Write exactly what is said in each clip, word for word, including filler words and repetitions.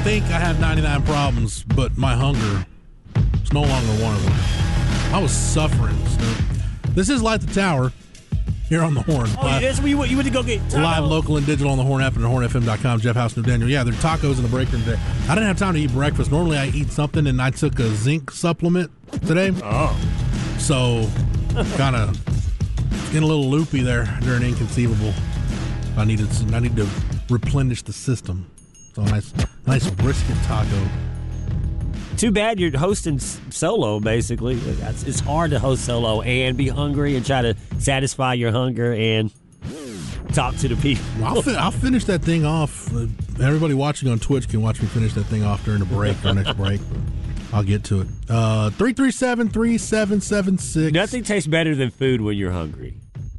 think I have ninety-nine problems, but my hunger is no longer one of them. I was suffering. So this is Light the Tower here on the Horn. Oh, live, that's where you went, you went to go get tacos. Live, local, and digital on the Horn app and horn f m dot com. Jeff House, New Daniel. Yeah, there are tacos in the break room today. I didn't have time to eat breakfast. Normally I eat something, and I took a zinc supplement today. Oh. So, kind of getting a little loopy there during Inconceivable. I needed some, I need to replenish the system. So a nice, nice brisket taco. Too bad you're hosting solo, basically. It's hard to host solo and be hungry and try to satisfy your hunger and talk to the people. I'll, fi- I'll finish that thing off. Uh, everybody watching on Twitch can watch me finish that thing off during the break, our next break. I'll get to it. Uh, three three seven, three seven seven six. Nothing tastes better than food when you're hungry.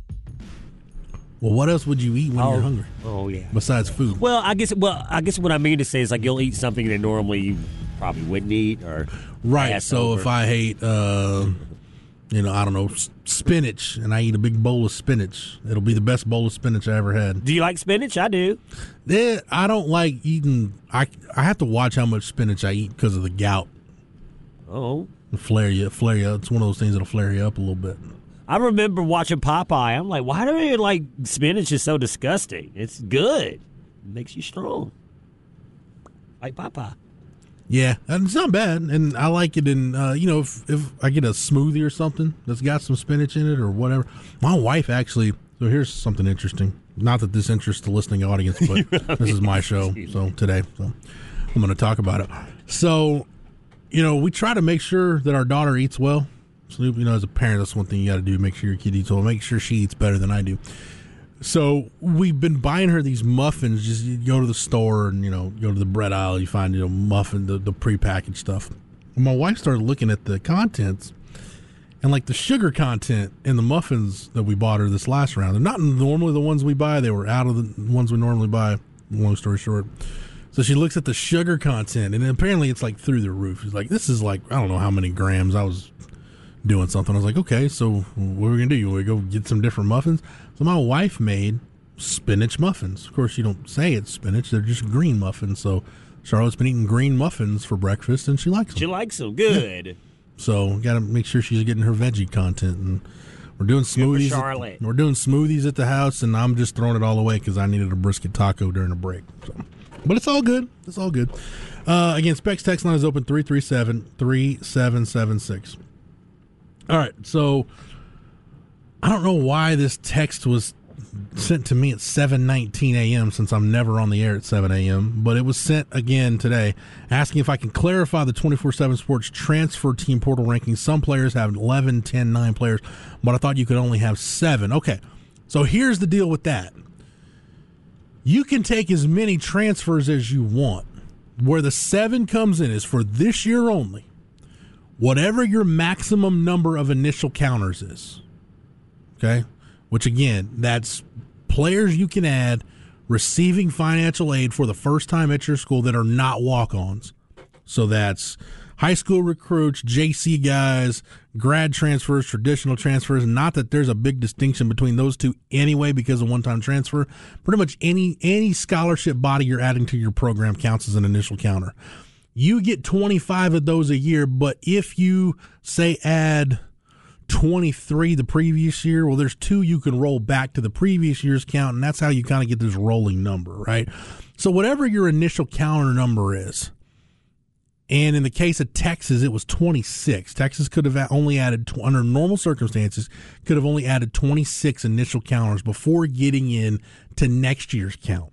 Well, what else would you eat when oh, you're hungry? Oh, yeah. Besides food. Well, I guess Well, I guess what I mean to say is like you'll eat something that normally you probably wouldn't eat or right. So over. if I hate, uh, you know, I don't know, spinach, and I eat a big bowl of spinach, it'll be the best bowl of spinach I ever had. Do you like spinach? I do. Yeah, I don't like eating. I I have to watch how much spinach I eat because of the gout. Oh. It'll flare you, flare you. It's one of those things that'll flare you up a little bit. I remember watching Popeye. I'm like, why do they like spinach is so disgusting? It's good. It makes you strong. Like Popeye. Yeah, and it's not bad, and I like it in, uh, you know, if, if I get a smoothie or something that's got some spinach in it or whatever. My wife actually, so here's something interesting. Not that this interests the listening audience, but this is my show, so today, so I'm going to talk about it. So, you know, we try to make sure that our daughter eats well. So, you know, as a parent, that's one thing you got to do, make sure your kid eats well, make sure she eats better than I do. So we've been buying her these muffins. Just you go to the store and, you know, go to the bread aisle, you find, you know, muffin, the, the prepackaged stuff. And my wife started looking at the contents, and like the sugar content in the muffins that we bought her this last round, they're not normally the ones we buy. They were out of the ones we normally buy, long story short. So she looks at the sugar content, and apparently it's like through the roof. She's like, this is like, I don't know how many grams. I was doing something. I was like, okay, so what are we going to do? You want to go get some different muffins? So my wife made spinach muffins. Of course, you don't say it's spinach. They're just green muffins. So Charlotte's been eating green muffins for breakfast, and she likes them. She likes them. Good. Yeah. So got to make sure she's getting her veggie content. And we're doing smoothies. Good for Charlotte. At, we're doing smoothies at the house, and I'm just throwing it all away because I needed a brisket taco during the break. So. But it's all good. It's all good. Uh, again, Specs text line is open three three seven, three seven seven six. All right, so I don't know why this text was sent to me at seven nineteen a.m. since I'm never on the air at seven a.m., but it was sent again today asking if I can clarify the twenty-four seven Sports transfer team portal rankings. Some players have eleven, ten, nine players, but I thought you could only have seven. Okay, so here's the deal with that. You can take as many transfers as you want. Where the seven comes in is for this year only. Whatever your maximum number of initial counters is, okay, which again, that's players you can add receiving financial aid for the first time at your school that are not walk-ons. So that's high school recruits, J C guys, grad transfers, traditional transfers. Not that there's a big distinction between those two anyway because of one-time transfer. Pretty much any any scholarship body you're adding to your program counts as an initial counter. You get twenty-five of those a year, but if you, say, add twenty-three the previous year, well, there's two you can roll back to the previous year's count, and that's how you kind of get this rolling number, right? So whatever your initial counter number is, and in the case of Texas, it was twenty-six. Texas could have only added, under normal circumstances, could have only added twenty-six initial counters before getting in to next year's count,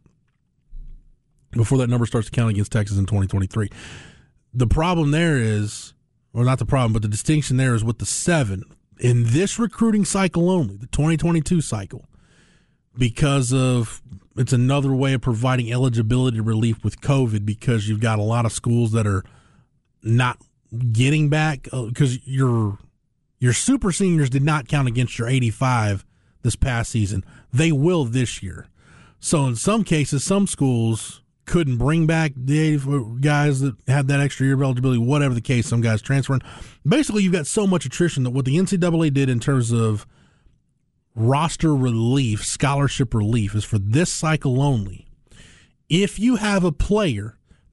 before that number starts to count against Texas in twenty twenty-three. The problem there is, or not the problem, but the distinction there is with the seven. In this recruiting cycle only, the twenty twenty-two cycle, because of, it's another way of providing eligibility relief with COVID, because you've got a lot of schools that are not getting back, because your your super seniors did not count against your eighty-five this past season. They will this year. So in some cases, some schools couldn't bring back the guys that had that extra year of eligibility, whatever the case, some guys transferring. Basically, you've got so much attrition that what the N C double A did in terms of roster relief, scholarship relief, is for this cycle only. If you have a player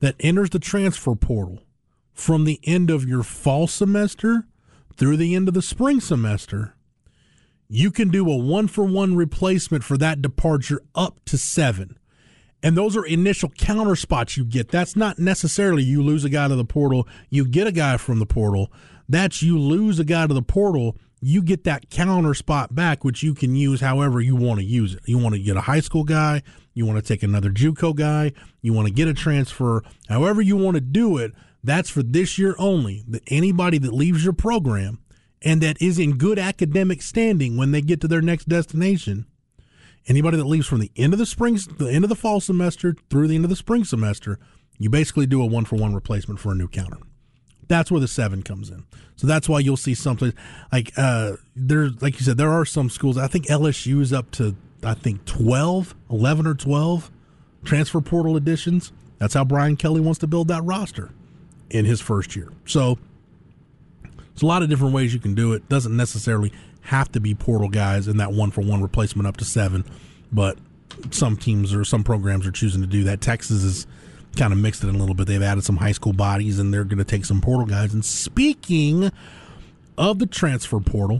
that enters the transfer portal from the end of your fall semester through the end of the spring semester, you can do a one-for-one replacement for that departure up to seven. And those are initial counter spots you get. That's not necessarily you lose a guy to the portal, you get a guy from the portal. That's you lose a guy to the portal, you get that counter spot back, which you can use however you want to use it. You want to get a high school guy, you want to take another JUCO guy, you want to get a transfer, however you want to do it, that's for this year only. That anybody that leaves your program and that is in good academic standing when they get to their next destination, anybody that leaves from the end of the spring, the end of the fall semester through the end of the spring semester, you basically do a one-for-one replacement for a new counter. That's where the seven comes in. So that's why you'll see something like uh, there's, like you said, there are some schools. I think L S U is up to, I think, twelve, eleven or twelve transfer portal additions. That's how Brian Kelly wants to build that roster in his first year. So there's a lot of different ways you can do it. Doesn't necessarily have to be portal guys in that one-for-one replacement up to seven, but some teams or some programs are choosing to do that. Texas is kind of mixed it in a little bit. They've added some high school bodies, and they're going to take some portal guys. And speaking of the transfer portal,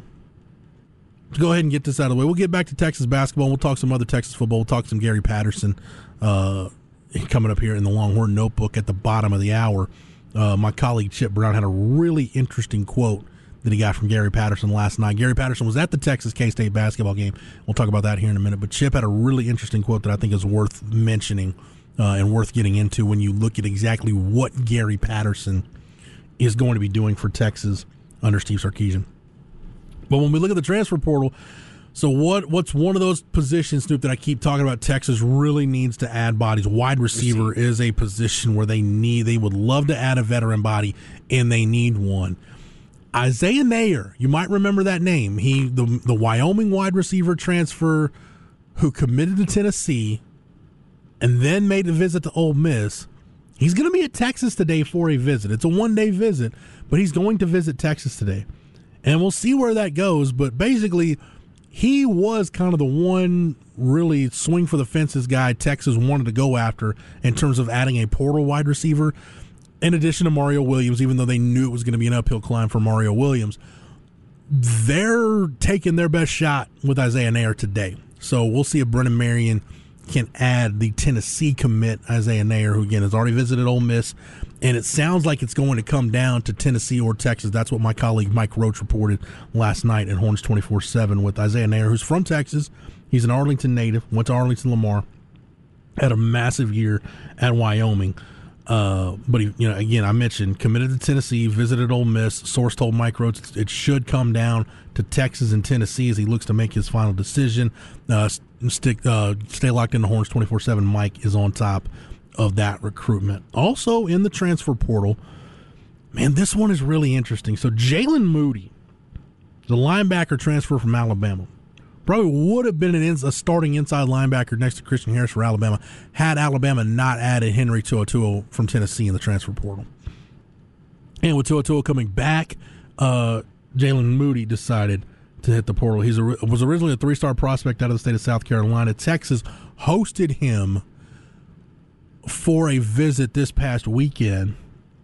to go ahead and get this out of the way, we'll get back to Texas basketball. We'll talk some other Texas football. We'll talk some Gary Patterson uh, coming up here in the Longhorn Notebook at the bottom of the hour. Uh, my colleague Chip Brown had a really interesting quote that he got from Gary Patterson last night. Gary Patterson was at the Texas K-State basketball game. We'll talk about that here in a minute. But Chip had a really interesting quote that I think is worth mentioning uh, and worth getting into when you look at exactly what Gary Patterson is going to be doing for Texas under Steve Sarkisian. But when we look at the transfer portal, so what? what's one of those positions, Snoop, that I keep talking about Texas really needs to add bodies? Wide receiver Receive. is a position where they need, they would love to add a veteran body, and they need one. Isaiah Nayer, you might remember that name. He, the the Wyoming wide receiver transfer who committed to Tennessee and then made a visit to Ole Miss. He's going to be at Texas today for a visit. It's a one-day visit, but he's going to visit Texas today. And we'll see where that goes, but basically he was kind of the one really swing for the fences guy Texas wanted to go after in terms of adding a portal wide receiver. In addition to Mario Williams, even though they knew it was going to be an uphill climb for Mario Williams, they're taking their best shot with Isaiah Nayer today. So we'll see if Brennan Marion can add the Tennessee commit, Isaiah Nayer, who, again, has already visited Ole Miss. And it sounds like it's going to come down to Tennessee or Texas. That's what my colleague Mike Roach reported last night at Horns twenty-four seven with Isaiah Nayer, who's from Texas. He's an Arlington native, went to Arlington Lamar, had a massive year at Wyoming. Uh, but he, you know, again, I mentioned committed to Tennessee, visited Ole Miss. Source told Mike Roach it should come down to Texas and Tennessee as he looks to make his final decision. Uh, stick, uh, stay locked in the Horns twenty-four seven. Mike is on top of that recruitment. Also in the transfer portal, man, this one is really interesting. So Jalen Moody, the linebacker transfer from Alabama, probably would have been an ins- a starting inside linebacker next to Christian Harris for Alabama had Alabama not added Henry To'oTo'o from Tennessee in the transfer portal. And with To'oTo'o coming back, uh, Jalen Moody decided to hit the portal. He was originally a three-star prospect out of the state of South Carolina. Texas hosted him for a visit this past weekend.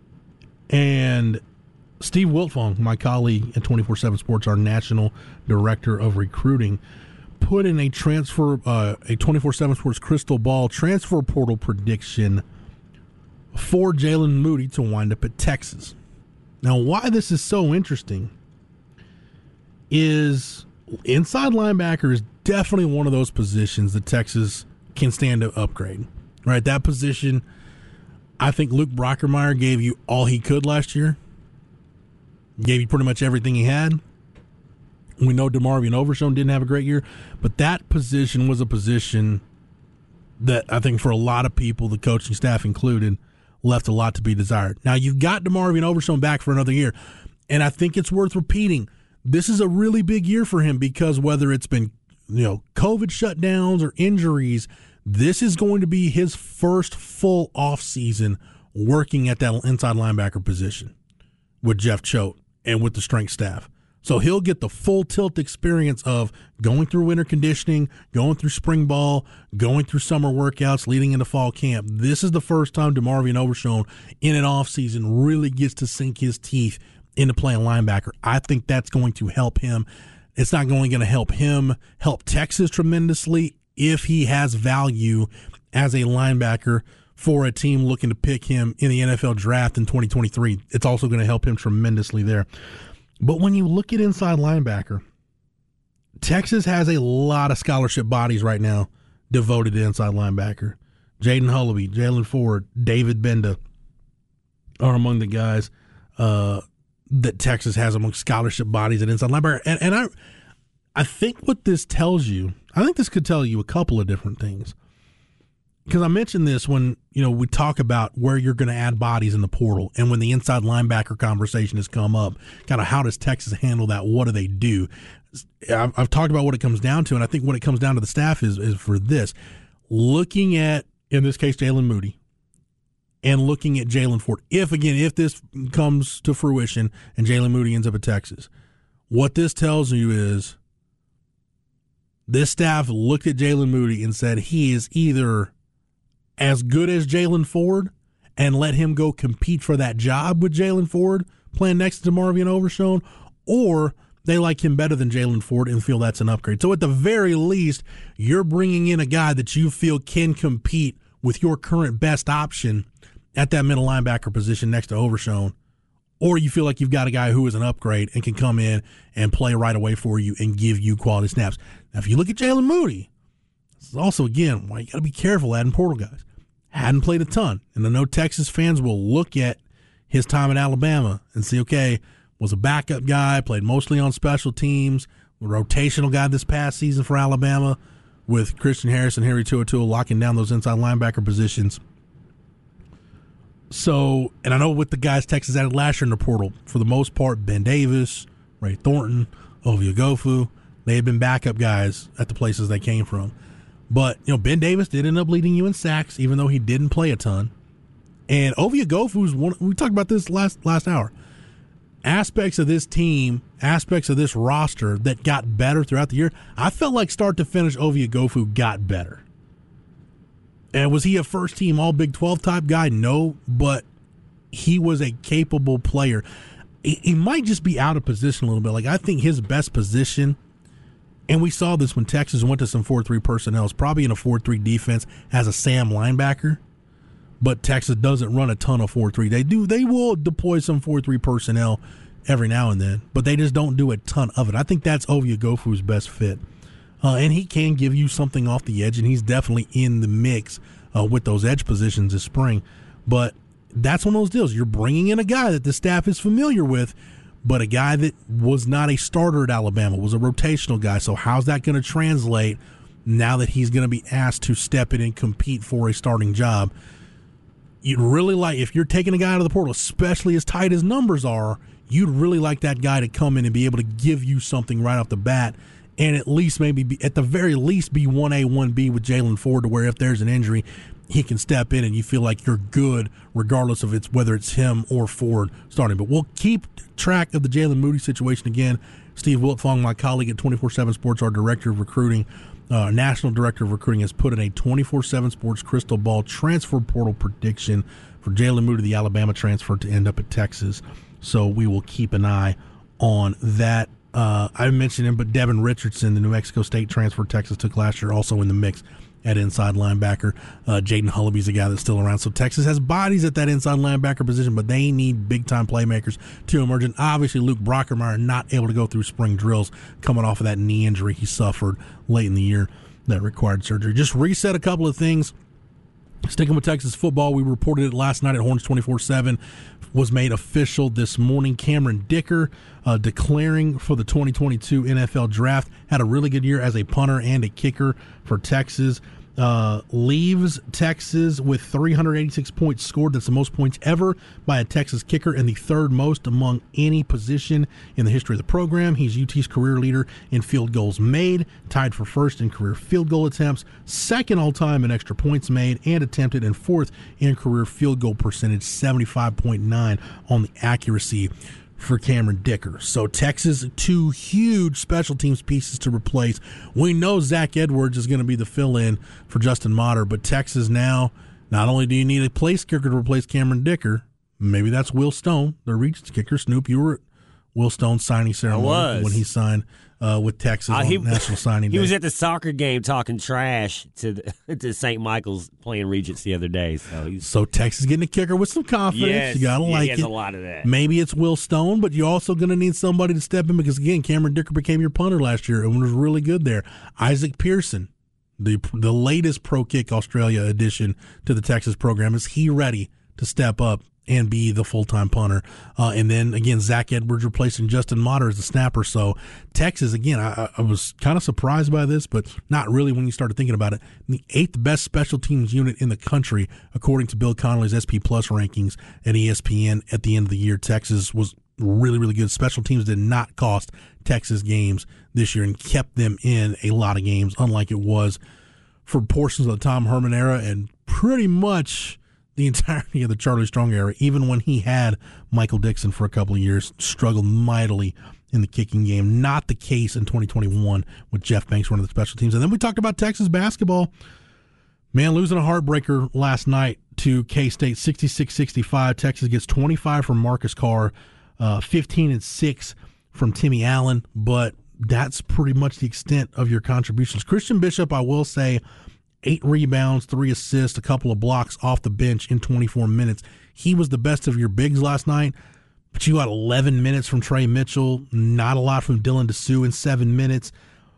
And Steve Wiltfong, my colleague at twenty-four seven Sports, our national director of recruiting, put in a transfer, uh, a twenty-four seven Sports crystal ball transfer portal prediction for Jalen Moody to wind up at Texas. Now, why this is so interesting is inside linebacker is definitely one of those positions that Texas can stand to upgrade. Right, that position, I think Luke Brockermeyer gave you all he could last year. Gave you pretty much everything he had. We know DeMarvion Overshown didn't have a great year, but that position was a position that I think for a lot of people, the coaching staff included, left a lot to be desired. Now, you've got DeMarvion Overshown back for another year, and I think it's worth repeating. This is a really big year for him because whether it's been, you know, COVID shutdowns or injuries, this is going to be his first full offseason working at that inside linebacker position with Jeff Choate and with the strength staff. So he'll get the full tilt experience of going through winter conditioning, going through spring ball, going through summer workouts, leading into fall camp. This is the first time DeMarvion Overshown in an offseason really gets to sink his teeth into playing linebacker. I think that's going to help him. It's not only going to help him help Texas tremendously if he has value as a linebacker for a team looking to pick him in the N F L draft in twenty twenty-three. It's also going to help him tremendously there. But when you look at inside linebacker, Texas has a lot of scholarship bodies right now devoted to inside linebacker. Jaden Hullaby, Jalen Ford, David Benda are among the guys uh, that Texas has among scholarship bodies at inside linebacker. And, and I, I think what this tells you, I think this could tell you a couple of different things. Because I mentioned this when, you know, we talk about where you're going to add bodies in the portal, and when the inside linebacker conversation has come up, kind of how does Texas handle that? What do they do? I've, I've talked about what it comes down to, and I think what it comes down to the staff is, is for this. Looking at, in this case, Jalen Moody, and looking at Jalen Ford. If, again, if this comes to fruition and Jalen Moody ends up at Texas, what this tells you is this staff looked at Jalen Moody and said he is either as good as Jalen Ford and let him go compete for that job with Jalen Ford playing next to DeMarvion Overshown, or they like him better than Jalen Ford and feel that's an upgrade. So at the very least, you're bringing in a guy that you feel can compete with your current best option at that middle linebacker position next to Overshown, or you feel like you've got a guy who is an upgrade and can come in and play right away for you and give you quality snaps. Now, if you look at Jalen Moody, this is also, again, why you got to be careful adding portal guys. Hadn't played a ton. And I know Texas fans will look at his time in Alabama and see, okay, was a backup guy, played mostly on special teams, a rotational guy this past season for Alabama with Christian Harris and Henry To'oTo'o locking down those inside linebacker positions. So, and I know with the guys Texas added last year in the portal, for the most part, Ben Davis, Ray Thornton, Ovie Oghoufo, they had been backup guys at the places they came from. But, you know, Ben Davis did end up leading you in sacks, even though he didn't play a ton. And Ovie Oghoufo is one, we talked about this last last hour. Aspects of this team, aspects of this roster that got better throughout the year, I felt like start to finish, Ovie Oghoufo got better. And was he a first-team All-Big twelve type guy? No, but he was a capable player. He, he might just be out of position a little bit. Like, I think his best position, and we saw this when Texas went to some four three personnel, is probably in a four three defense as a Sam linebacker, but Texas doesn't run a ton of four three. They do, they will deploy some four three personnel every now and then, but they just don't do a ton of it. I think that's Ovie Oghoufo's best fit. Uh, and he can give you something off the edge, and he's definitely in the mix uh, with those edge positions this spring. But that's one of those deals. You're bringing in a guy that the staff is familiar with, but a guy that was not a starter at Alabama, was a rotational guy. So how's that going to translate now that he's going to be asked to step in and compete for a starting job? You'd really like, if you're taking a guy out of the portal, especially as tight as numbers are, you'd really like that guy to come in and be able to give you something right off the bat, and at least maybe, be, at the very least, be one A, one B with Jalen Ford, to where if there's an injury, he can step in and you feel like you're good regardless of it's whether it's him or Ford starting. But we'll keep track of the Jalen Moody situation again. Steve Wiltfong, my colleague at twenty-four seven Sports, our director of recruiting, uh, national director of recruiting, has put in a twenty-four seven Sports crystal ball transfer portal prediction for Jalen Moody, the Alabama transfer, to end up at Texas. So we will keep an eye on that. Uh, I mentioned him, but Devin Richardson, the New Mexico State transfer Texas took last year, also in the mix at inside linebacker. Uh, Jaden Hullaby's a guy that's still around. So Texas has bodies at that inside linebacker position, but they need big-time playmakers to emerge. And obviously Luke Brockermeyer not able to go through spring drills coming off of that knee injury he suffered late in the year that required surgery. Just reset a couple of things. Sticking with Texas football, we reported it last night at Horns twenty-four seven, was made official this morning. Cameron Dicker uh, declaring for the twenty twenty-two N F L Draft. Had a really good year as a punter and a kicker for Texas. Uh, leaves Texas with three hundred eighty-six points scored. That's the most points ever by a Texas kicker and the third most among any position in the history of the program. He's U T's career leader in field goals made, tied for first in career field goal attempts, second all-time in extra points made and attempted, and fourth in career field goal percentage, seventy-five point nine on the accuracy for Cameron Dicker. So Texas, two huge special teams pieces to replace. We know Zach Edwards is going to be the fill-in for Justin Motter, but Texas now, not only do you need a place kicker to replace Cameron Dicker, maybe that's Will Stone, the Regents kicker. Snoop, you were at Will Stone's signing ceremony when he signed uh, with Texas uh, he, on National Signing Day. He was at the soccer game talking trash to the, to Saint Michael's playing Regents the other day. So, he's, so Texas getting a kicker with some confidence. Yes, you gotta yeah, like he has it. a lot of that. Maybe it's Will Stone, but you're also going to need somebody to step in because again, Cameron Dicker became your punter last year and was really good there. Isaac Pearson, the the latest Pro Kick Australia addition to the Texas program, is he ready to step up and be the full-time punter? Uh, and then, again, Zach Edwards replacing Justin Motter as the snapper. So Texas, again, I, I was kind of surprised by this, but not really when you started thinking about it. The eighth best special teams unit in the country, according to Bill Connolly's S P Plus rankings at E S P N at the end of the year. Texas was really, really good. Special teams did not cost Texas games this year and kept them in a lot of games, unlike it was for portions of the Tom Herman era and pretty much the entirety of the Charlie Strong era, even when he had Michael Dixon for a couple of years, struggled mightily in the kicking game. Not the case in twenty twenty-one with Jeff Banks running the special teams. And then we talked about Texas basketball. Man, losing a heartbreaker last night to K-State, sixty-six sixty-five. Texas gets twenty-five from Marcus Carr, uh, fifteen and six from Timmy Allen, but that's pretty much the extent of your contributions. Christian Bishop, I will say, eight rebounds, three assists, a couple of blocks off the bench in twenty-four minutes. He was the best of your bigs last night, but you got eleven minutes from Trey Mitchell, not a lot from Dylan DeSue in seven minutes.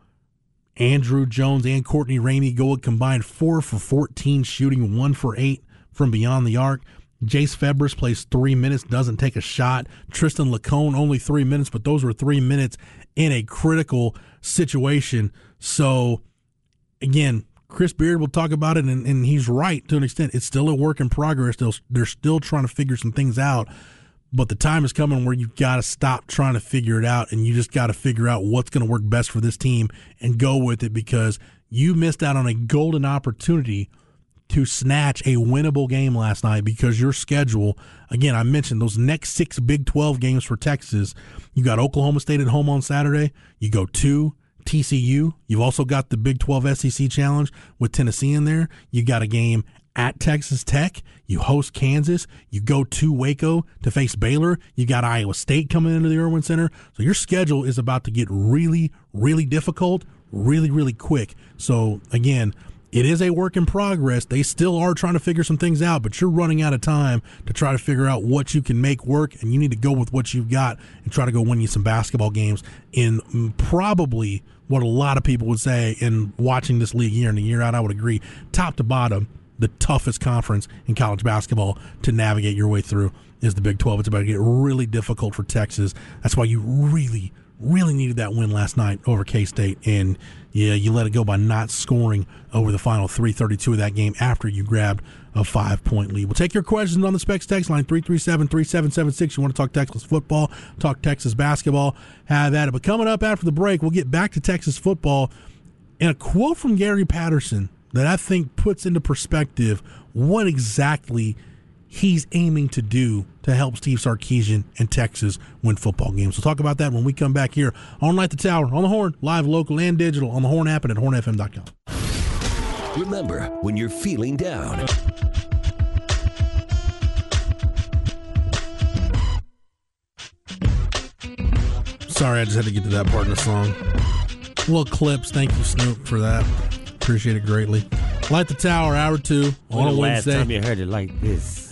Andrew Jones and Courtney Ramey go a combined four for fourteen, shooting one for eight from beyond the arc. Jace Febres plays three minutes, doesn't take a shot. Tristan Lacone, only three minutes, but those were three minutes in a critical situation. So, again, Chris Beard will talk about it, and, and he's right to an extent. It's still a work in progress. They'll, they're still trying to figure some things out, but the time is coming where you've got to stop trying to figure it out, and you just got to figure out what's going to work best for this team and go with it, because you missed out on a golden opportunity to snatch a winnable game last night because your schedule, again, I mentioned those next six Big twelve games for Texas. You got Oklahoma State at home on Saturday. You go to T C U. You've also got the Big twelve S E C Challenge with Tennessee in there. You got a game at Texas Tech. You host Kansas. You go to Waco to face Baylor. You got Iowa State coming into the Irwin Center. So your schedule is about to get really, really difficult, really, really quick. So, again, it is a work in progress. They still are trying to figure some things out, but you're running out of time to try to figure out what you can make work, and you need to go with what you've got and try to go win you some basketball games in probably what a lot of people would say in watching this league year in and year out. I would agree, top to bottom, the toughest conference in college basketball to navigate your way through is the Big twelve. It's about to get really difficult for Texas. That's why you really, really needed that win last night over K-State, and yeah, you let it go by not scoring over the final three thirty-two of that game after you grabbed a five-point lead. We'll take your questions on the Specs text line, three three seven, three seven seven six. You want to talk Texas football, talk Texas basketball, have at it. But coming up after the break, we'll get back to Texas football and a quote from Gary Patterson that I think puts into perspective what exactly he's aiming to do to help Steve Sarkisian and Texas win football games. We'll talk about that when we come back here on Light the Tower, on the Horn, live, local, and digital, on the Horn app and at horn f m dot com. Remember, when you're feeling down, sorry, I just had to get to that part in the song. Little clips. Thank you, Snoop, for that. Appreciate it greatly. Light the Tower, hour two on a Wednesday. Last time you heard it like this.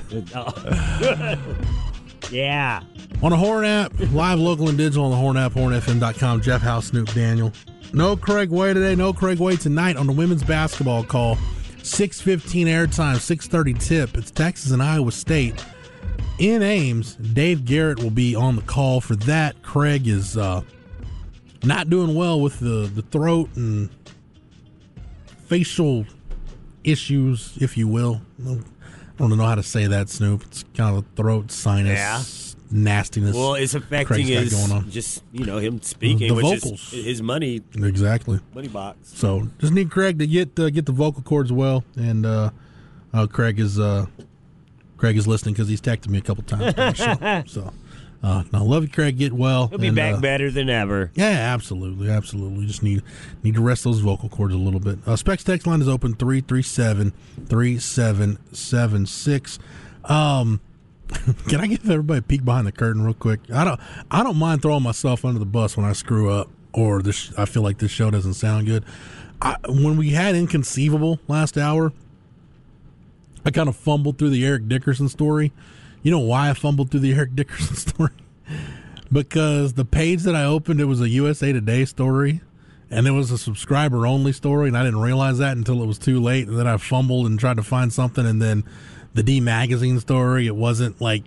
Yeah. On the Horn app, live, local, and digital on the Horn app, horn f m dot com. Jeff House, Snoop Daniel. No Craig Way today. No Craig Way tonight on the women's basketball call. six fifteen airtime, six thirty tip. It's Texas and Iowa State in Ames. Dave Garrett will be on the call for that. Craig is uh, not doing well with the, the throat and facial issues, if you will. I don't know how to say that, Snoop. It's kind of a throat sinus yeah. nastiness. Well, it's affecting his, going on. just, you know, him speaking, the which vocals. is his money. Exactly. Money box. So just need Craig to get uh, get the vocal cords well, and uh, uh, Craig is uh, Craig is listening because he's texted me a couple times. On the show. So Uh, I love you, Craig. Get well. He'll be and, back uh, better than ever. Yeah, absolutely, absolutely. We just need need to rest those vocal cords a little bit. Uh, Specs text line is open three three seven, three seven seven six. Um, can I give everybody a peek behind the curtain real quick? I don't I don't mind throwing myself under the bus when I screw up or this. I feel like this show doesn't sound good. I, when we had Inconceivable last hour, I kind of fumbled through the Eric Dickerson story. You know why I fumbled through the Eric Dickerson story? Because the page that I opened, it was a U S A Today story, and it was a subscriber-only story, and I didn't realize that until it was too late, and then I fumbled and tried to find something, and then the D Magazine story, it wasn't, like,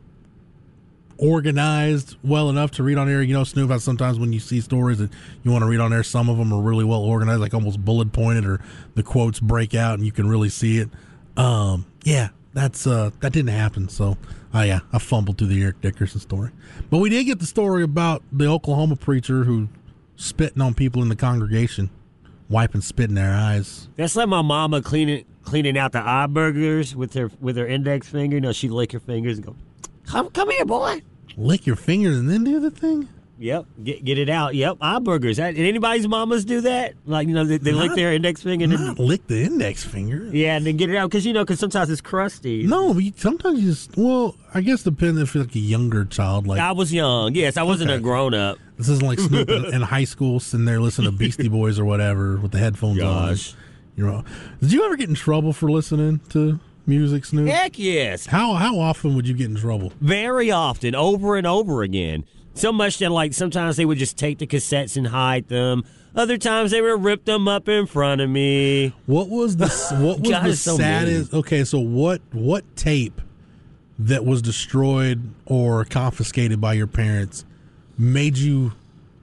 organized well enough to read on air. You know, Snoop, how sometimes when you see stories that you want to read on air, some of them are really well organized, like almost bullet-pointed, or the quotes break out, and you can really see it. Um, yeah. That's uh, that didn't happen, so uh, yeah, I fumbled through the Eric Dickerson story. But we did get the story about the Oklahoma preacher who spitting on people in the congregation, wiping spit in their eyes. That's like my mama cleaning cleaning out the eye burgers with her with her index finger. You know, she'd lick her fingers and go, "Come, come here, boy." Lick your fingers and then do the thing? Yep, get get it out. Yep, eye burgers. That, did anybody's mamas do that? Like, you know, they, they Not- lick their index finger and Not then, lick the index finger. yeah, and then get it out because you know, because sometimes it's crusty. No, but you, sometimes you just, well, I guess depends if you're like a younger child. Like I was young. Yes, I wasn't Okay. a grown up. This isn't like Snoop in, in high school sitting there listening to Beastie Boys or whatever with the headphones Gosh. on. You know, did you ever get in trouble for listening to music, Snoop? Heck yes, How how often would you get in trouble? very often, over and over again. So much that, like, sometimes they would just take the cassettes and hide them. Other times they would rip them up in front of me. What was the what was God, the it's so saddest? Okay, so what what tape that was destroyed or confiscated by your parents made you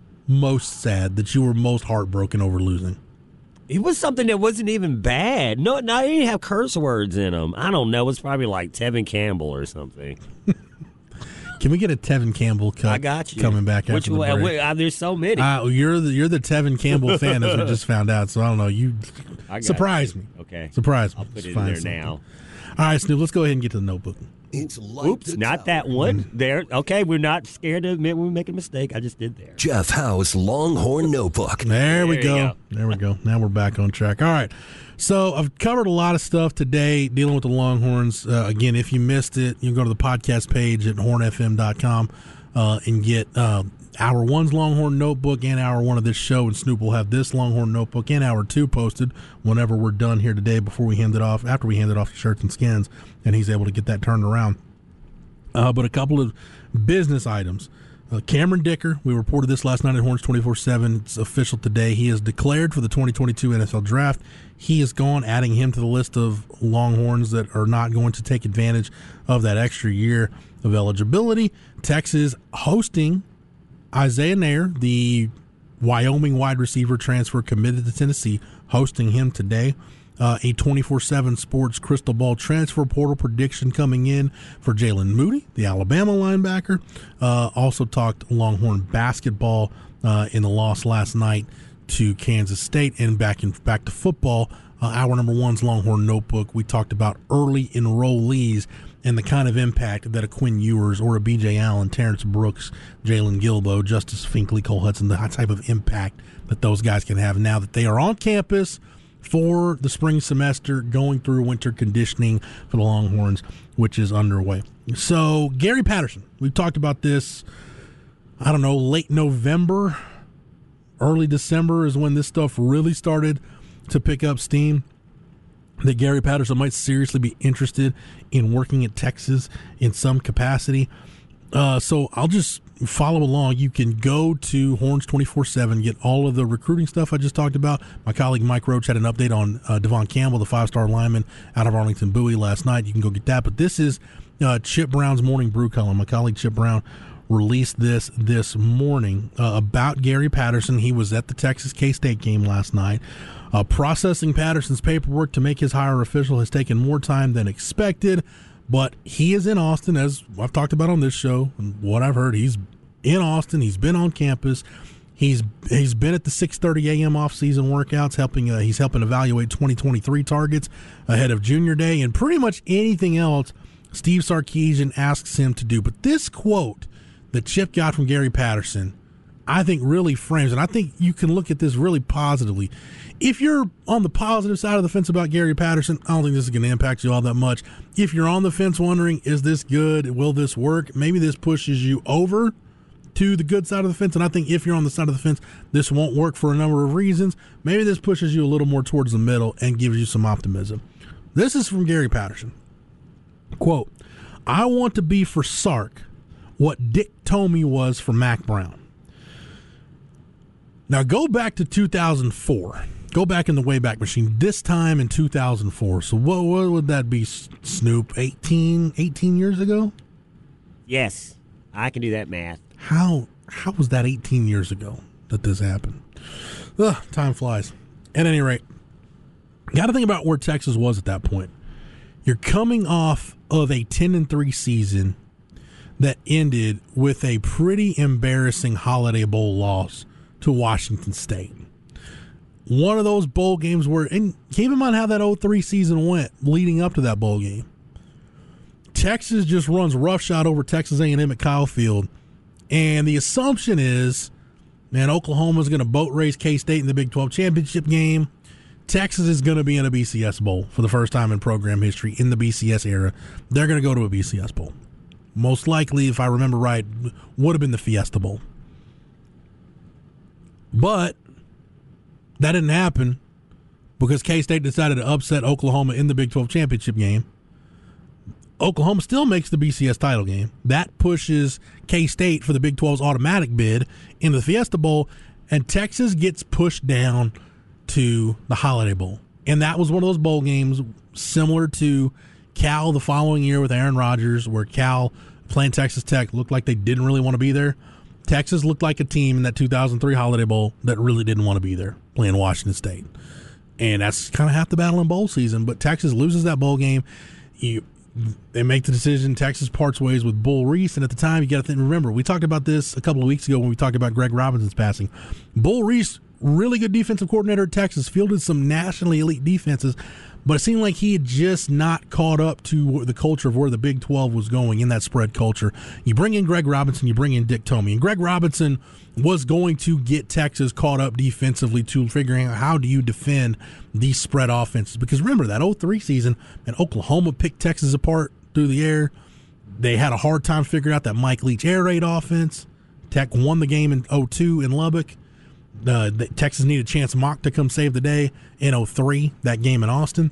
most sad, that you were most heartbroken over losing? It was something that wasn't even bad. No, no, I didn't have curse words in them. I don't know. It's probably like Tevin Campbell or something. Can we get a Tevin Campbell cut? I got you. Coming back Which after the one? break. Uh, there's so many. Uh, you're the you're the Tevin Campbell fan, as we just found out. So I don't know. You I got surprise you. me. Okay. Surprise me. I'll put Just it in find there something. now. All right, Snoop. Let's go ahead and get to the notebook. It's like Oops, the not tower. that one. There. Okay, we're not scared to admit we make a mistake. I just did there. Jeff Howe's Longhorn Notebook. There we There you go. go. There we go. Now we're back on track. All right. So I've covered a lot of stuff today dealing with the Longhorns. Uh, again, if you missed it, you can go to the podcast page at horn f m dot com uh, and get uh, hour one's Longhorn Notebook and hour one of this show. And Snoop will have this Longhorn Notebook and hour two posted whenever we're done here today before we hand it off, after we hand it off to Shirts and Skins, and he's able to get that turned around. Uh, but a couple of business items. Uh, Cameron Dicker, we reported this last night at Horns twenty-four seven. It's official today. He is declared for the twenty twenty-two N F L Draft. He is gone, adding him to the list of Longhorns that are not going to take advantage of that extra year of eligibility. Texas hosting Isaiah Nair, the Wyoming wide receiver transfer committed to Tennessee, hosting him today. Uh, a twenty-four seven Sports Crystal Ball transfer portal prediction coming in for Jalen Moody, the Alabama linebacker. Uh, also talked Longhorn basketball uh, in the loss last night to Kansas State. And back in back to football, uh, hour number one's Longhorn Notebook. We talked about early enrollees and the kind of impact that a Quinn Ewers or a B J Allen, Terrence Brooks, Jalen Gilbo, Justice Finkley, Cole Hudson, the type of impact that those guys can have now that they are on campus for the spring semester, going through winter conditioning for the Longhorns, which is underway. So Gary Patterson, we've talked about this, I don't know, late November, early December is when this stuff really started to pick up steam, that Gary Patterson might seriously be interested in working at Texas in some capacity. Uh, so I'll just follow along. You can go to Horns twenty-four seven, get all of the recruiting stuff I just talked about. My colleague Mike Roach had an update on uh, Devon Campbell, the five-star lineman out of Arlington Bowie last night. You can go get that. But this is uh, Chip Brown's Morning Brew column. My colleague Chip Brown released this this morning uh, about Gary Patterson. He was at the Texas K-State game last night. Uh, processing Patterson's paperwork to make his hire official has taken more time than expected. But he is in Austin, as I've talked about on this show, and what I've heard, he's in Austin. He's been on campus. He's he's been at the six thirty a.m. off-season workouts, helping. Uh, he's helping evaluate twenty twenty-three targets ahead of Junior Day, and pretty much anything else Steve Sarkisian asks him to do. But this quote that Chip got from Gary Patterson, I think really frames, and I think you can look at this really positively. If you're on the positive side of the fence about Gary Patterson, I don't think this is going to impact you all that much. If you're on the fence wondering, is this good? Will this work? Maybe this pushes you over to the good side of the fence. And I think if you're on the side of the fence, this won't work for a number of reasons. Maybe this pushes you a little more towards the middle and gives you some optimism. This is from Gary Patterson. Quote, I want to be for Sark what Dick Tomey was for Mack Brown. Now go back to two thousand four. Go back in the Wayback Machine. This time in two thousand four. So what, what would that be, Snoop? eighteen, eighteen years ago? Yes, I can do that math. How how was that eighteen years ago that this happened? Ugh, time flies. At any rate, got to think about where Texas was at that point. You're coming off of a ten and three season that ended with a pretty embarrassing Holiday Bowl loss to Washington State. One of those bowl games where, and keep in mind how that oh three season went leading up to that bowl game. Texas just runs roughshod over Texas A and M at Kyle Field, and the assumption is, man, Oklahoma's going to boat race K-State in the Big twelve championship game. Texas is going to be in a B C S Bowl for the first time in program history in the B C S era. They're going to go to a B C S Bowl. Most likely, if I remember right, would have been the Fiesta Bowl. But that didn't happen because K-State decided to upset Oklahoma in the Big twelve championship game. Oklahoma still makes the B C S title game. That pushes K-State for the Big twelve's automatic bid into the Fiesta Bowl, and Texas gets pushed down to the Holiday Bowl. And that was one of those bowl games similar to Cal the following year with Aaron Rodgers, where Cal playing Texas Tech looked like they didn't really want to be there. Texas looked like a team in that two thousand three Holiday Bowl that really didn't want to be there playing Washington State. And that's kind of half the battle in bowl season. But Texas loses that bowl game. You, they make the decision. Texas parts ways with Bull Reese. And at the time, you got to think, remember, we talked about this a couple of weeks ago when we talked about Greg Robinson's passing. Bull Reese, really good defensive coordinator at Texas, fielded some nationally elite defenses, but it seemed like he had just not caught up to the culture of where the Big twelve was going in that spread culture. You bring in Greg Robinson, you bring in Dick Tomey, and Greg Robinson was going to get Texas caught up defensively to figuring out how do you defend these spread offenses. Because remember, that oh three season, and Oklahoma picked Texas apart through the air. They had a hard time figuring out that Mike Leach air raid offense. Tech won the game in oh two in Lubbock. Uh, the, Texas needed Chance Mock to come save the day in oh three, that game in Austin.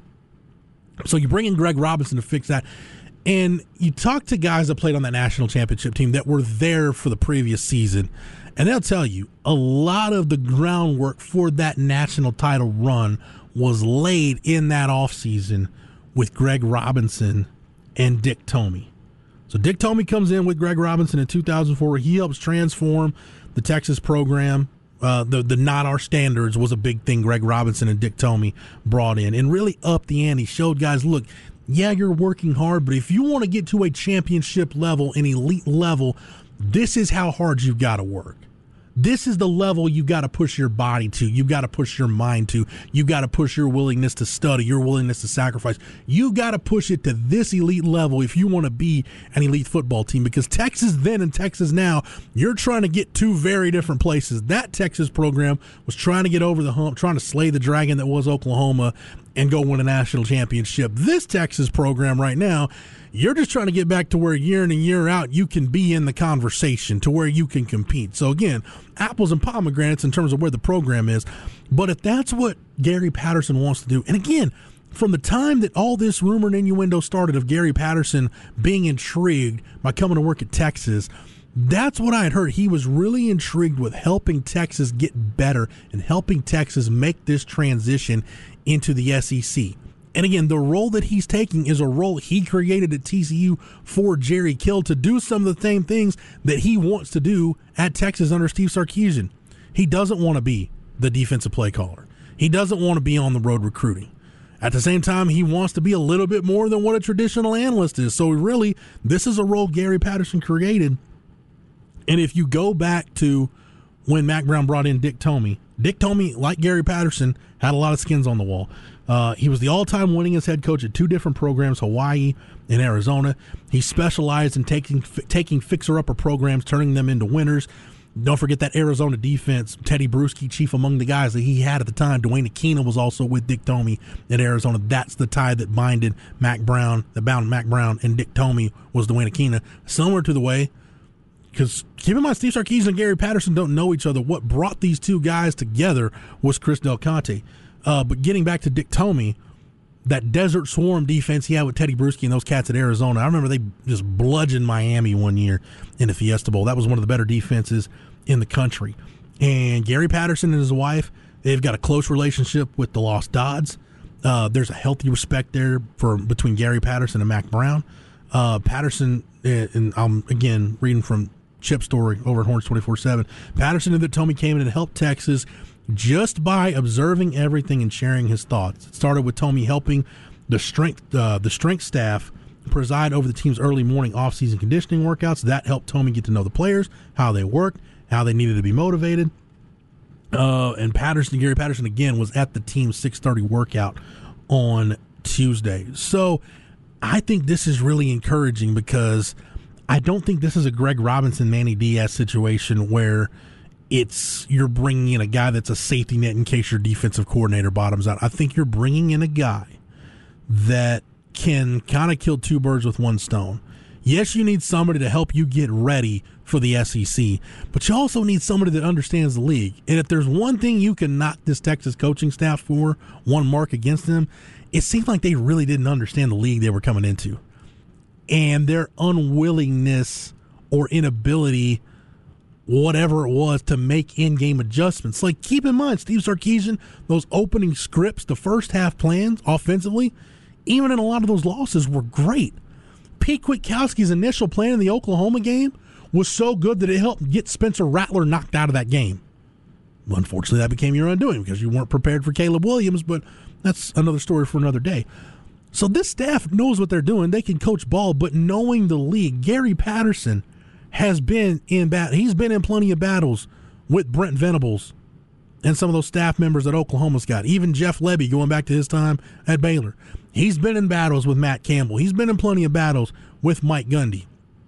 So you bring in Greg Robinson to fix that. And you talk to guys that played on that national championship team that were there for the previous season, and they'll tell you a lot of the groundwork for that national title run was laid in that offseason with Greg Robinson and Dick Tomey. So Dick Tomey comes in with Greg Robinson in two thousand four. He helps transform the Texas program. Uh, the the not our standards was a big thing Greg Robinson and Dick Tomey brought in and really upped the ante. Showed guys, look, yeah, you're working hard, but if you want to get to a championship level, an elite level, this is how hard you've got to work. This is the level you've got to push your body to. You've got to push your mind to. You've got to push your willingness to study, your willingness to sacrifice. You've got to push it to this elite level if you want to be an elite football team. Because Texas then and Texas now, you're trying to get two very different places. That Texas program was trying to get over the hump, trying to slay the dragon that was Oklahoma and go win a national championship. This Texas program right now, you're just trying to get back to where year in and year out you can be in the conversation, to where you can compete. So again, apples and pomegranates in terms of where the program is. But if that's what Gary Patterson wants to do, and again, from the time that all this rumor and innuendo started of Gary Patterson being intrigued by coming to work at Texas, that's what I had heard. He was really intrigued with helping Texas get better and helping Texas make this transition into the S E C. And again, the role that he's taking is a role he created at T C U for Jerry Kill to do some of the same things that he wants to do at Texas under Steve Sarkisian. He doesn't want to be the defensive play caller. He doesn't want to be on the road recruiting. At the same time, he wants to be a little bit more than what a traditional analyst is. So really, this is a role Gary Patterson created. And if you go back to when Mack Brown brought in Dick Tomey, Dick Tomey, like Gary Patterson, had a lot of skins on the wall. Uh, he was the all-time winningest head coach at two different programs, Hawaii and Arizona. He specialized in taking taking fixer-upper programs, turning them into winners. Don't forget that Arizona defense, Teddy Bruschi, chief among the guys that he had at the time. Dwayne Aquino was also with Dick Tomey at Arizona. That's the tie that binded Mack Brown, that bound Mack Brown and Dick Tomey was Dwayne Aquino. Similar to the way, because keep in mind, Steve Sarkisian and Gary Patterson don't know each other. What brought these two guys together was Chris Del Conte. Uh, but getting back to Dick Tomey, that Desert Swarm defense he had with Teddy Bruschi and those cats at Arizona, I remember they just bludgeoned Miami one year in the Fiesta Bowl. That was one of the better defenses in the country. And Gary Patterson and his wife, they've got a close relationship with the Lost Dodds. Uh, there's a healthy respect there for between Gary Patterson and Mack Brown. Uh, Patterson, and I'm again reading from Chip's story over at Horns twenty-four seven, Patterson and Tomey came in and helped Texas just by observing everything and sharing his thoughts. It started with Tomey helping the strength uh, the strength staff preside over the team's early morning off-season conditioning workouts. That helped Tomey get to know the players, how they worked, how they needed to be motivated. Uh, and Patterson, Gary Patterson, again, was at the team's six thirty workout on Tuesday. So I think this is really encouraging because I don't think this is a Greg Robinson, Manny Diaz situation where it's you're bringing in a guy that's a safety net in case your defensive coordinator bottoms out. I think you're bringing in a guy that can kind of kill two birds with one stone. Yes, you need somebody to help you get ready for the S E C, but you also need somebody that understands the league. And if there's one thing you can knock this Texas coaching staff for, one mark against them, it seemed like they really didn't understand the league they were coming into. And their unwillingness or inability, whatever it was, to make in-game adjustments. Like, keep in mind, Steve Sarkisian, those opening scripts, the first half plans offensively, even in a lot of those losses, were great. Pete Kwiatkowski's initial plan in the Oklahoma game was so good that it helped get Spencer Rattler knocked out of that game. Unfortunately, that became your undoing because you weren't prepared for Caleb Williams, but that's another story for another day. So this staff knows what they're doing. They can coach ball, but knowing the league, Gary Patterson has been in bat. He's been in plenty of battles with Brent Venables and some of those staff members that Oklahoma's got. Even Jeff Lebby, going back to his time at Baylor. He's been in battles with Matt Campbell. He's been in plenty of battles with Mike Gundy.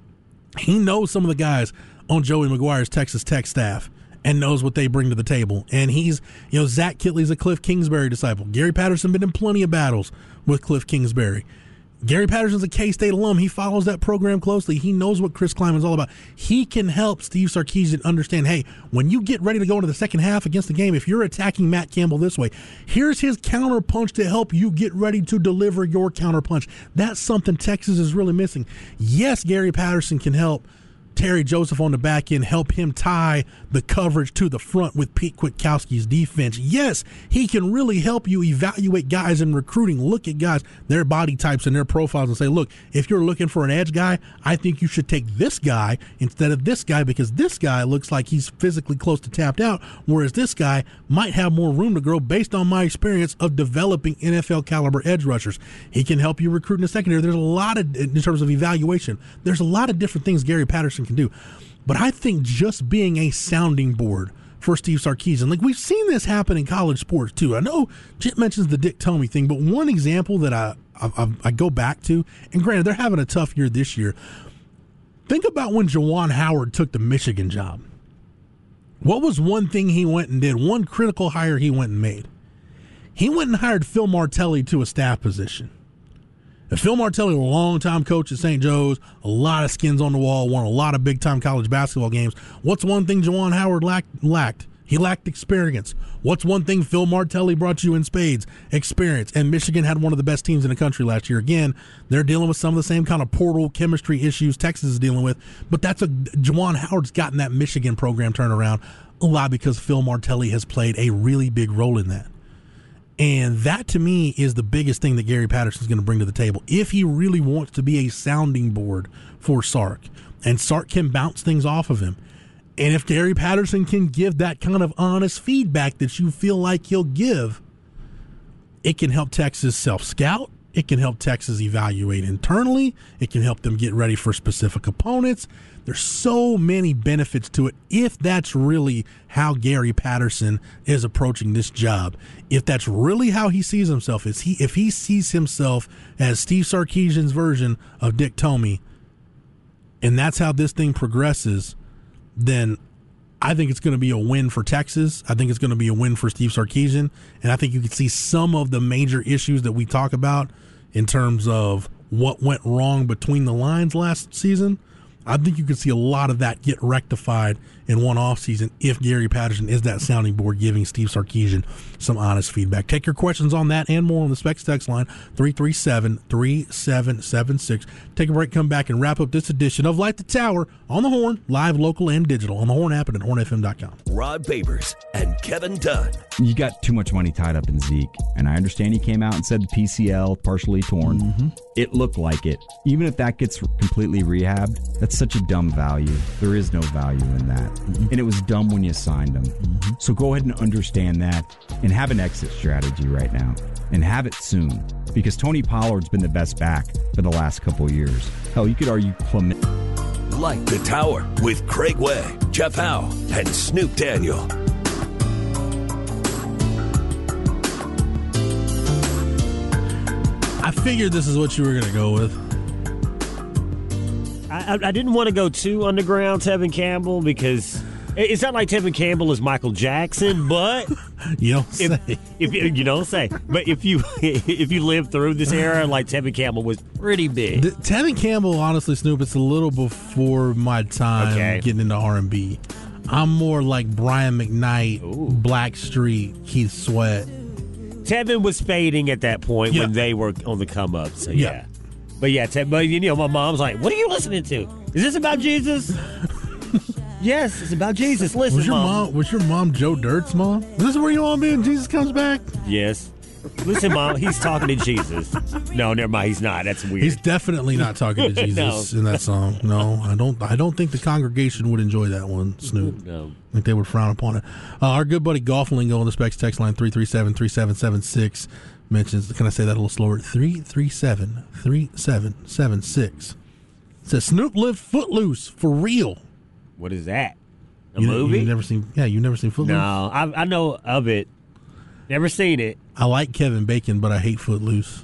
He knows some of the guys on Joey McGuire's Texas Tech staff and knows what they bring to the table. And he's, you know, Zach Kitley's a Cliff Kingsbury disciple. Gary Patterson been in plenty of battles with Cliff Kingsbury. Gary Patterson's a K-State alum. He follows that program closely. He knows what Chris Klieman's all about. He can help Steve Sarkisian understand, hey, when you get ready to go into the second half against the game, if you're attacking Matt Campbell this way, here's his counter punch to help you get ready to deliver your counter punch. That's something Texas is really missing. Yes, Gary Patterson can help Terry Joseph on the back end, help him tie the coverage to the front with Pete Kwiatkowski's defense. Yes, he can really help you evaluate guys in recruiting, look at guys, their body types and their profiles and say, look, if you're looking for an edge guy, I think you should take this guy instead of this guy because this guy looks like he's physically close to tapped out, whereas this guy might have more room to grow based on my experience of developing N F L caliber edge rushers. He can help you recruit in the secondary. There's a lot of, in terms of evaluation, there's a lot of different things Gary Patterson can do. But I think just being a sounding board for Steve Sarkisian, like we've seen this happen in college sports too. I know Chip mentions the Dick Tomey thing, but one example that I, I I go back to, and granted they're having a tough year this year. Think about when Juwan Howard took the Michigan job. What was one thing he went and did? One critical hire he went and made. He went and hired Phil Martelli to a staff position. And Phil Martelli, a long-time coach at Saint Joe's, a lot of skins on the wall, won a lot of big-time college basketball games. What's one thing Juwan Howard lacked? lacked? He lacked experience. What's one thing Phil Martelli brought you in spades? Experience. And Michigan had one of the best teams in the country last year. Again, they're dealing with some of the same kind of portal chemistry issues Texas is dealing with. But that's a Juwan Howard's gotten that Michigan program turned around a lot because Phil Martelli has played a really big role in that. And that, to me, is the biggest thing that Gary Patterson's going to bring to the table. If he really wants to be a sounding board for Sark, and Sark can bounce things off of him, and if Gary Patterson can give that kind of honest feedback that you feel like he'll give, it can help Texas self-scout. it can help Texas evaluate internally. It can help them get ready for specific opponents. There's so many benefits to it if that's really how Gary Patterson is approaching this job. If that's really how he sees himself, is he if he sees himself as Steve Sarkisian's version of Dick Tomey, and that's how this thing progresses, then I think it's going to be a win for Texas. I think it's going to be a win for Steve Sarkisian. And I think you can see some of the major issues that we talk about in terms of what went wrong between the lines last season. I think you could see a lot of that get rectified in one offseason if Gary Patterson is that sounding board giving Steve Sarkisian some honest feedback. Take your questions on that and more on the Specs text line, three three seven, three seven seven six. Take a break, come back, and wrap up this edition of Light the Tower on the Horn, live, local, and digital on the Horn app and at horn f m dot com. Rod Babers and Kevin Dunn. You got too much money tied up in Zeke, and I understand he came out and said the P C L partially torn. Mm-hmm. It looked like it. Even if that gets completely rehabbed, that's such a dumb value. There is no value in that. Mm-hmm. And it was dumb when you signed him. Mm-hmm. So go ahead and understand that and have an exit strategy right now. And have it soon. Because Tony Pollard's been the best back for the last couple of years. Hell, you could argue Clement. Light the Tower with Craig Way, Jeff Howe, and Snoop Daniel. I figured this is what you were going to go with. I, I didn't want to go too underground, Tevin Campbell, because it's not like Tevin Campbell is Michael Jackson, but you don't say. If, if you, you don't say, but if you if you live through this era, like Tevin Campbell was pretty big. The, Tevin Campbell, honestly, Snoop, it's a little before my time okay. getting into R and B. I'm more like Brian McKnight, Ooh. Blackstreet, Keith Sweat. Tevin was fading at that point yeah. when they were on the come up. So yeah. yeah. But yeah, Te- but you know, my mom's like, "What are you listening to? Is this about Jesus?" Yes, it's about Jesus. Listen, was your mom. mom. Was your mom Joe Dirt's mom? Is this where you want to be when Jesus comes back? Yes. Listen, Mom, he's talking to Jesus. No, never mind. He's not. That's weird. He's definitely not talking to Jesus no. in that song. No, I don't. I don't think the congregation would enjoy that one, Snoop. No, I think they would frown upon it. Uh, our good buddy Golf Lingo on the Specs text line three three seven, three seven seven six mentions. Can I say that a little slower? Three three seven, three seven seven six. It says Snoop lived Footloose for real. What is that? A you, movie? You never seen? Yeah, you never seen Footloose? No, I, I know of it. Never seen it. I like Kevin Bacon, but I hate Footloose.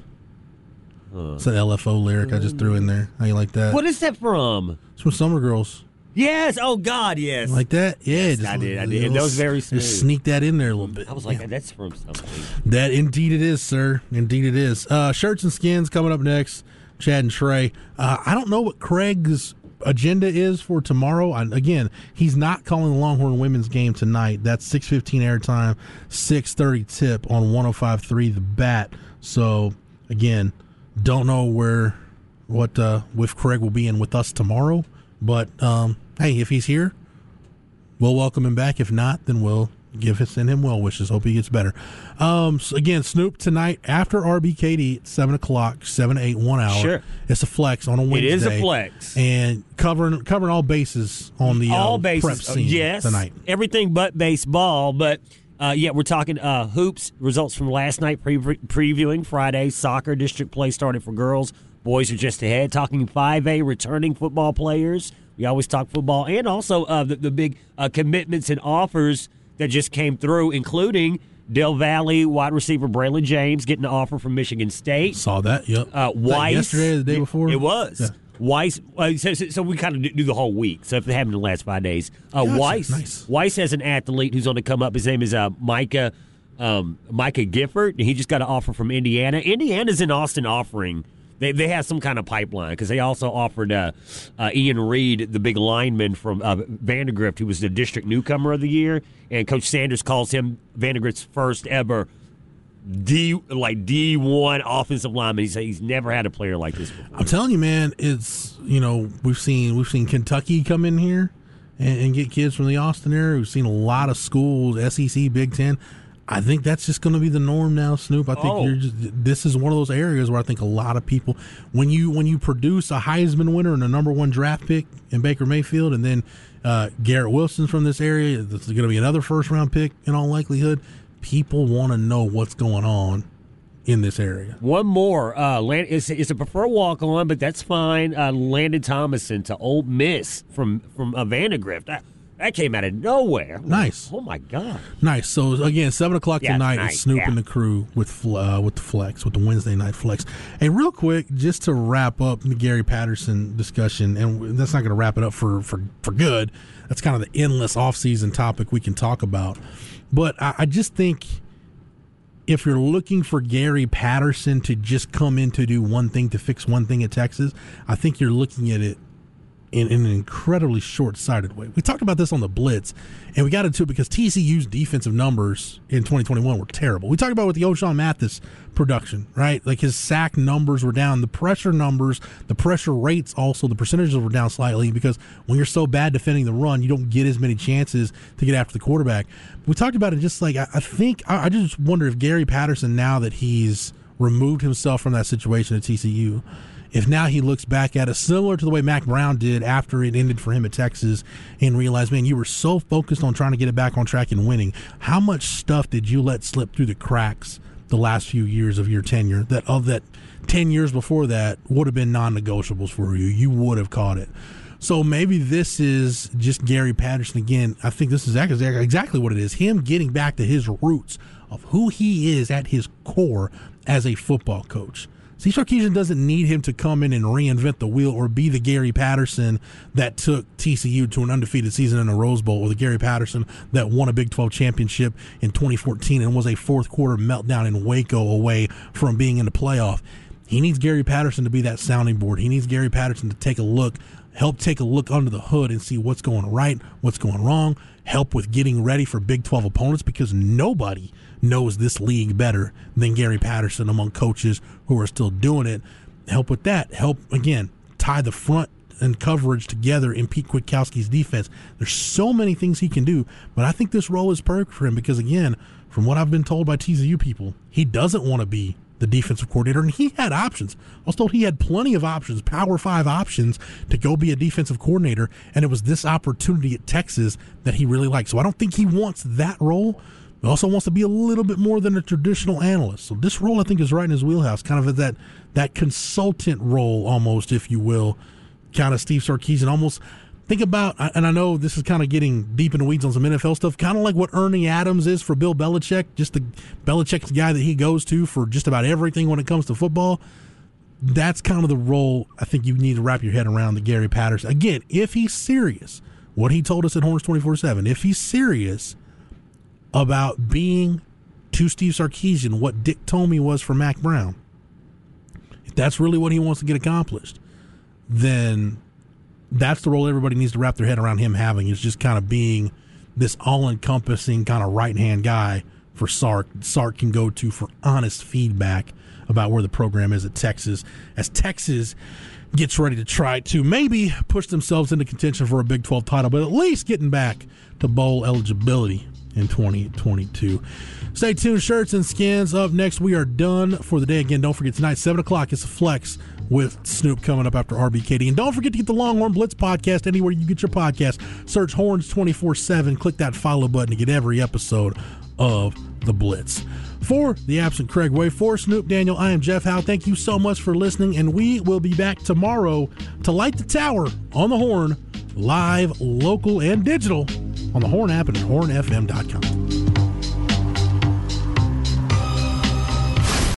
Huh. It's an L F O lyric I just threw in there. How you like that? What is that from? It's from Summer Girls. Yes. Oh, God, yes. Like that? Yeah. Yes, just, I did. I did. That was very smooth. Just sneak that in there a little bit. I was like, yeah. that's from something. That indeed it is, sir. Indeed it is. Uh, Shirts and Skins coming up next. Chad and Trey. Uh, I don't know what Craig's agenda is for tomorrow. I, again, he's not calling the Longhorn women's game tonight. That's six fifteen airtime, six thirty tip on one oh five point three The Bat. So, again, don't know where, what, uh, if Craig will be in with us tomorrow. But, um, hey, if he's here, we'll welcome him back. If not, then we'll give his, send him well wishes. Hope he gets better. Um, so again, Snoop tonight after R B K D at seven o'clock, seven to eight, one hour. Sure. It's a flex on a Wednesday. It is a flex. And covering covering all bases on the all uh, bases. prep scene yes. tonight. Everything but baseball. But, uh, yeah, we're talking uh, hoops, results from last night, pre- previewing Friday. Soccer district play started for girls. Boys are just ahead. Talking five A returning football players. We always talk football. And also uh, the, the big uh, commitments and offers that just came through, including Del Valley wide receiver Braylon James getting an offer from Michigan State. Saw that, yep. Uh, Weiss. Yesterday or the day before? It was. Yeah. Weiss. Uh, so, so we kind of do the whole week. So if they happen in the last five days. Uh, gotcha. Weiss. Nice. Weiss has an athlete who's on the come up. His name is uh, Micah, um, Micah Gifford. And he just got an offer from Indiana. Indiana's in Austin offering. They they have some kind of pipeline because they also offered uh, uh, Ian Reed, the big lineman from uh, Vandergrift, who was the district newcomer of the year, and Coach Sanders calls him Vandergrift's first ever D like D one offensive lineman. He said he's never had a player like this before. I'm telling you, man, it's you know we've seen we've seen Kentucky come in here and, and get kids from the Austin area. We've seen a lot of schools, S E C, Big Ten. I think that's just going to be the norm now, Snoop. I think oh. you're just, this is one of those areas where I think a lot of people, when you when you produce a Heisman winner and a number one draft pick in Baker Mayfield, and then uh, Garrett Wilson's from this area, this is going to be another first round pick in all likelihood. People want to know what's going on in this area. One more. Uh, Land, it's, it's a preferred walk-on, but that's fine. Uh, Landon Thomason to Ole Miss from, from uh, Vandegrift. That, that came out of nowhere. Nice. Oh, my God. Nice. So, again, seven o'clock Yeah, tonight, nice. it's Snoop Yeah. and the crew with uh, with the Flex, with the Wednesday night Flex. Hey, real quick, just to wrap up the Gary Patterson discussion, and that's not going to wrap it up for, for, for good. That's kind of the endless offseason topic we can talk about. But I, I just think if you're looking for Gary Patterson to just come in to do one thing, to fix one thing at Texas, I think you're looking at it in, in an incredibly short-sighted way. We talked about this on the Blitz, and we got into it because T C U's defensive numbers in twenty twenty-one were terrible. We talked about with the O'Shawn Mathis production, right? Like his sack numbers were down, the pressure numbers, the pressure rates also, the percentages were down slightly because when you're so bad defending the run, you don't get as many chances to get after the quarterback. We talked about it just like, I, I think, I, I just wonder if Gary Patterson, now that he's removed himself from that situation at T C U, if now he looks back at it similar to the way Mac Brown did after it ended for him at Texas and realized, man, you were so focused on trying to get it back on track and winning. How much stuff did you let slip through the cracks the last few years of your tenure that of that ten years before that would have been non-negotiables for you? You would have caught it. So maybe this is just Gary Patterson again. I think this is exactly what it is. Him getting back to his roots of who he is at his core as a football coach. Steve Sarkisian doesn't need him to come in and reinvent the wheel or be the Gary Patterson that took T C U to an undefeated season in a Rose Bowl, or the Gary Patterson that won a Big twelve championship in twenty fourteen and was a fourth quarter meltdown in Waco away from being in the playoff. He needs Gary Patterson to be that sounding board. He needs Gary Patterson to take a look, help take a look under the hood and see what's going right, what's going wrong, help with getting ready for Big twelve opponents, because nobody knows this league better than Gary Patterson among coaches who are still doing it. Help with that. Help, again, tie the front and coverage together in Pete Kwiatkowski's defense. There's so many things he can do, but I think this role is perfect for him because, again, from what I've been told by T C U people, he doesn't want to be the defensive coordinator, and he had options. I was told he had plenty of options, Power Five options, to go be a defensive coordinator, and it was this opportunity at Texas that he really liked. So I don't think he wants that role. He also wants to be a little bit more than a traditional analyst. So this role, I think, is right in his wheelhouse, kind of that that consultant role almost, if you will, kind of Steve Sarkisian. Almost think about, and I know this is kind of getting deep in the weeds on some N F L stuff, kind of like what Ernie Adams is for Bill Belichick, just the Belichick's guy that he goes to for just about everything when it comes to football. That's kind of the role I think you need to wrap your head around the Gary Patterson. Again, if he's serious, what he told us at Horns twenty-four seven, if he's serious about being to Steve Sarkisian what Dick Tomey was for Mac Brown, if that's really what he wants to get accomplished, then that's the role everybody needs to wrap their head around him having, is just kind of being this all-encompassing kind of right-hand guy for Sark. Sark can go to for honest feedback about where the program is at Texas, as Texas gets ready to try to maybe push themselves into contention for a Big twelve title, but at least getting back to bowl eligibility in twenty twenty-two. Stay tuned. Shirts and Skins up next. We are done for the day. Again, don't forget tonight, seven o'clock, it's a Flex with Snoop coming up after R B K D. And don't forget to get the Longhorn Blitz podcast anywhere you get your podcast. Search Horns twenty-four seven. Click that follow button to get every episode of the Blitz. For the absent Craig Way, for Snoop Daniel, I am Jeff Howe. Thank you so much for listening, and we will be back tomorrow to light the tower on the Horn, live, local, and digital on the Horn app and at horn f m dot com.